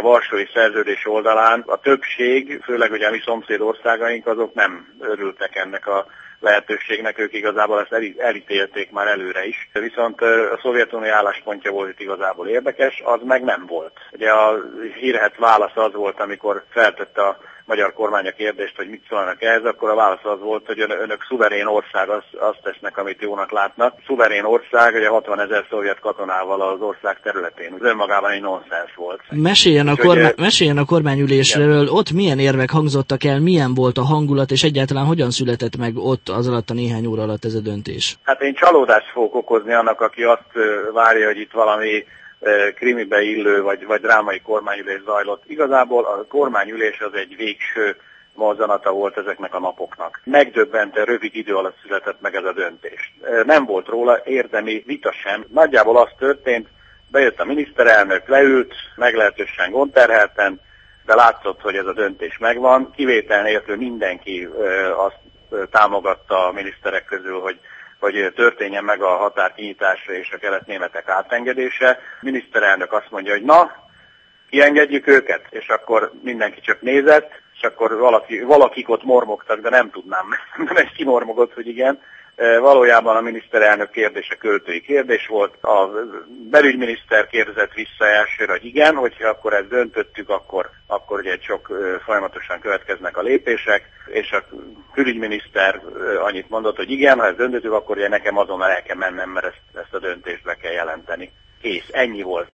Varsói Szerződés oldalán a többség, főleg ugye a mi szomszéd országaink, azok nem örültek ennek a lehetőségnek, ők igazából ezt elítélték már előre is. Viszont a Szovjetunió álláspontja volt itt igazából érdekes, az meg nem volt. Ugye a hírhedt válasz az volt, amikor feltette a magyar kormány a kérdést, hogy mit szólnak ehhez, akkor a válasz az volt, hogy önök szuverén ország, azt tesznek, amit jónak látnak. Szuverén ország, ugye 60 000 szovjet katonával az ország területén. Ez önmagában egy nonsens volt. Meséljen a kormányülésről, ott milyen érvek hangzottak el, milyen volt a hangulat, és egyáltalán hogyan született meg ott az alatt a néhány óra alatt ez a döntés? Hát én csalódást fogok okozni annak, aki azt várja, hogy itt valami krimibe illő vagy drámai kormányülés zajlott. Igazából a kormányülés az egy végső mozzanata volt ezeknek a napoknak. Megdöbbentően rövid idő alatt született meg ez a döntés. Nem volt róla érdemi vita sem. Nagyjából az történt, bejött a miniszterelnök, leült, meglehetősen gondterhelten, de látszott, hogy ez a döntés megvan. Kivétel nélkül mindenki azt támogatta a miniszterek közül, hogy történjen meg a határ kinyitása és a kelet-németek átengedése. A miniszterelnök azt mondja, hogy na, kiengedjük őket, és akkor mindenki csak nézett, és akkor valakik ott mormogtak, de nem tudnám, nem egy kimormogott, hogy igen. Valójában a miniszterelnök kérdése költői kérdés volt. A belügyminiszter kérdezett vissza elsőre, hogy igen, hogyha akkor ezt döntöttük, akkor ugye csak folyamatosan következnek a lépések, és a külügyminiszter annyit mondott, hogy igen, ha ezt döntöttük, akkor ugye nekem azonnal el kell mennem, mert ezt a döntést be kell jelenteni. Kész, ennyi volt.